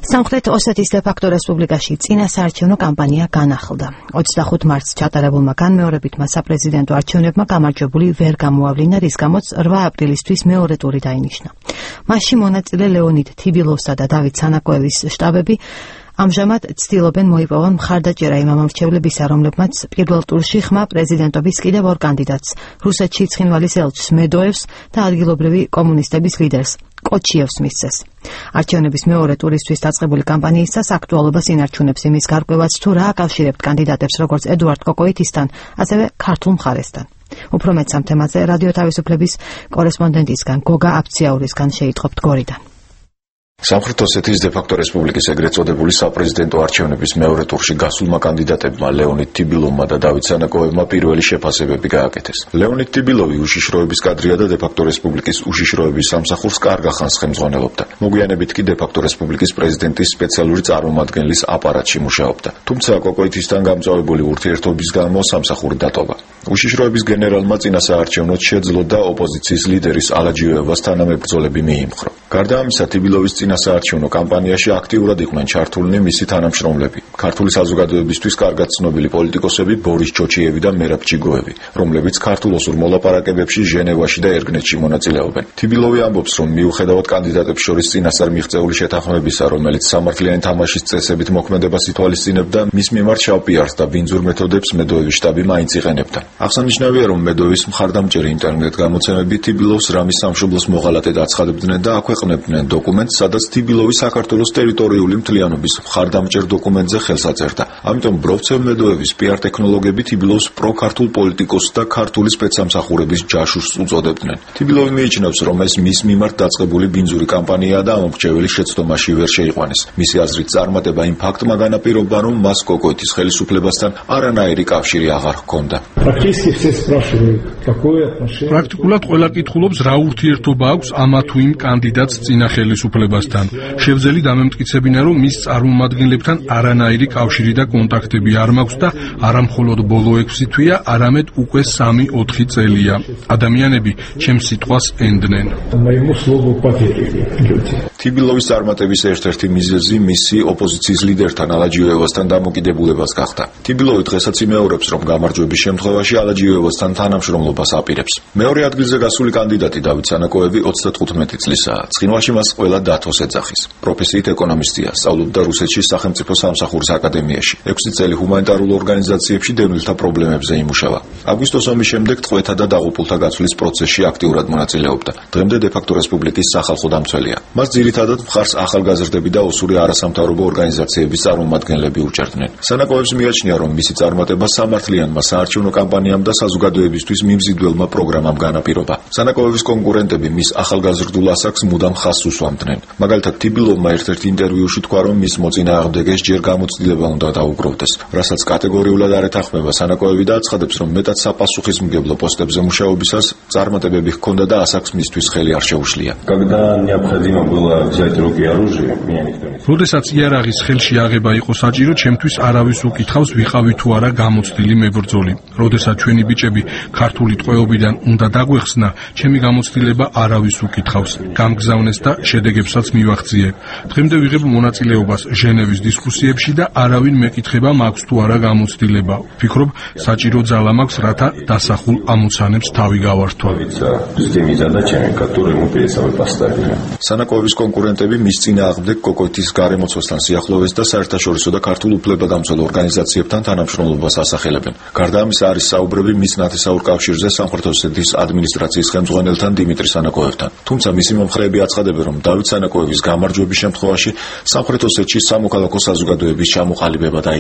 სამხრეთ ოსეთის დე-ფაქტო რესპუბლიკაში წინასაარჩევნო კამპანია განახლდა. 25 მარტს ჩატარებულმა განმეორებითმა საპრეზიდენტო არჩევნებმა გამარჯვებული ვერ გამოავლინა, რის გამოც 8 აპრილისთვის მეორე ტური დაინიშნა. მასში მონაწილე ლეონიდ თიბილოვსა და დავით სანაკოევის შტაბები ამჟამად ცდილობენ მოიპოვონ მხარდაჭერა იმ ამომრჩევლებისა, რომლებმაც პირველ ტურში ხმა პრეზიდენტობის კიდევ 2 კანდიდატს, რუსეთში ცხინვალის ელჩს მედოევს და ადგილობრივი კომუნისტების ლიდერს კოჩიევს მისცეს. არჩევნების მეორე ტურისთვის დაწყებული კამპანიისას აქტუალობას ინარჩუნებს იმის გარკვევაც, თუ რა აკავშირებთ კანდიდატებს როგორც ედუარდ კოკოიტისთან, ასევე ქართულ მხარესთან. უფრო მეტ ამ თემაზე რადიო თავისუფლების კორესპონდენტისგან გოგა აფციაურისგან შეიტყობთ გორიდან. სამხრეთ ოსეთის დე-ფაქტო რესპუბლიკის ეგრეთ წოდებული საპრეზიდენტო არჩევნების მეორე ტურში გასულმა კანდიდატებმა ლეონიდ თიბილოვმა და დავით სანაკოევმა პირველი შეფასებები გააკეთეს. ლეონიდ თიბილოვი უშიშროების კადრია და დე-ფაქტო რესპუბლიკის უშიშროების სამსახურს კარგ ხანს ხელმძღვანელობდა. მოგვიანებით კი დე-ფაქტო რესპუბლიკის პრეზიდენტის სპეციალური წარმომადგენლის აპარატში მუშაობდა. თუმცა კოკოიტისთან გამწვავებული ურთიერთობის გამო სამსახური დატოვა. უშიშროების გენერალმა წინასაარჩევნოდ შეძლო და ოპოზიციის ლიდერის ალაჯიოევას თანამებრძოლები მიიმხრო. გარდა ამისა, თიბილოვის წინასაარჩევნო კამპანიაში აქტიურად იყვნენ ჩართულნი მისი თანამშრომლები, ქართული საზოგადოებისთვის კარგად ცნობილი პოლიტიკოსები ბორის ჩოჩიევი და მერაბ ჩიგოევი, რომლებიც ქართულ-ოსურ მოლაპარაკებებში ჟენევაში და ერგნეთში მონაწილეობენ. თიბილოვი ამბობს, რომ მიუხედავად კანდიდატებს შორის წინასწარ მიღწეული შეთანხმებისა, რომელიც სამართლიანი თამაშის წესებით მოქმედებას ითვალისწინებდა, მის მიმართ შავ პიარს და ბინძურ მეთოდებს მედოევის შტაბი მაინც იყენებდა. აღსანიშნავია, რომ მედოევის მხარდამჭერი ინტერნეტ გამოცემები თიბილოვს რამის სამშობლოს მოღალატედ აცხადებდნენ და აქვეყნებდნენ დოკუმენტს, სადაც თიბილოვი საქართველოს ტერიტორიული მთლიანობის მხარდამჭერ დოკუმენტზე ხელს აწერდა. ამიტომ ბროვცევ მედოევის პიარ ტექნოლოგები თიბილოვს პროქართულ პოლიტიკოსს და ქართული სპეცსამსახურების ჯაშუშს უწოდებდნენ. თიბილოვი მიიჩნევს, რომ ეს მის მიმართ დაწყებული ბინძური კამპანიაა და ამომრჩეველი შეცდომაში ვერ შეიყვანეს. მისი აზრით, წარმატება იმ ფაქტმა განაპირობა, რომ მას კოკოიტის ხელისუფლებასთან არანაირი კავშირი აღარ ჰქონდა. პრაქტიკულად ყველა კითხულობს, რა ურთიერთობა აქვს ამა თუ იმ კანდიდატს წინა ხელისუფლებასთან. შევძელი დამემტკიცებინა, რომ მის წარმომადგენლებთან არანაირი კავშირი და კონტაქტები არ მაქვს და არა მხოლოდ ბოლო 6 თვეა, არამედ უკვე 3-4 წელია. ადამიანები ჩემს სიტყვას ენდნენ. თიბილოვის წარმატების ერთ-ერთი მიზეზი მისი ოპოზიციის ლიდერთან ალაჯიოევასთან დამოკიდებულებას გახდა. თიბილოვი დღესაც იმეორებს, რომ გამარჯვების შემთხვევაში ალაჯიოევასთან თანამშრომლობას აპირებს. მეორე ადგილზე გასული კანდიდატი დავით სანაკოევი 35 წლისაა. ცხინვალში მას ყველა დათოს ეძახის. პროფესიით ეკონომისტია, სწავლობდა რუსეთში სახელმწიფო სამსახურის აკადემიაში. 6 წელი ჰუმანიტარულ ორგანიზაციებში დევნილთა პრობლემებზე იმუშავა. აგვისტოს ომის შემდეგ ტყვეთა და დაღუპულთა გაცვლის პროცესში აქტიურად მონაწილეობდა. დღემდე დე-ფაქტო რესპუბლიკის სახალხო დამცველია. მას ძირითადად მხარს ახალგაზრდები და ოსური არასამთავრობო ორგანიზაციების წარმომადგენლები უჭერდნენ. სანაკოევს მიაჩნია, რომ მისი წარმატება სამართლიანმა საარჩევნო კამპანიამ და საზოგადოებისთვის მიმზიდველმა პროგრამამ განაპირობა. სანაკოევის კონკურენტები მის ახალგაზრდულ ასაკს მუდამ ხაზს უსვამდნენ. მაგალითად, თიბილოვმა ერთ-ერთ ინტერვიუში თქვა, რომ მის მოწინააღმდეგეს ჯერ გამოცდილება უნდა დაუგროვდეს, რასაც კატეგორიულად არ ეთანხმება სანაკოევი და აცხადებს, რომ მეტად საპასუხისმგებლო პოსტებზე მუშაობისას წარმატებები ჰქონდა და ასაკს მისთვის ხელი არ შეუშლია. როდესაც იარაღის ხელში აღება იყო საჭირო, ჩემთვის არავის უკითხავს, ვიყავი თუ არა გამოცდილი მებრძოლი. როდესაც ჩვენი ბიჭები ქართული ტყვეობიდან უნდა დაგვეხსნა, ჩემი გამოცდილება არავის უკითხავს. გამგზავნეს და შედეგებსაც მივახციე. დღემდე ვიღებ მონაწილეობას ჟენევის დისკუსიებში და არავინ მეკითხება მაქვს თუ არა გამოცდილება. ვფიქრობ, საჭირო ძალა მაქვს, რათა დასახულ ამოცანებს თავი გავართვა. სანაკოევის კონკურენტები მის წინააღმდეგ კოკოიტის გარემოცვასთან სიახლოვეს და საერთაშორისო და ქართულ უფლებადამცველ ორგანიზაციებთან თანამშრომლობას ასახელებენ. გარდა ამისა, არის საუბრები მის ნათესაურ კავშირზე სამხრეთ ოსეთის ადმინისტრაციის ხელმძღვანელთან დიმიტრი სანაკოევთან. თუმცა მისი მომხრეები აცხადებენ, რომ დავით სანაკოევის გამარჯვების შემთხვევაში სამხრეთ ოსეთში სამოქალაქო საზოგადოების ჩამოყალიბება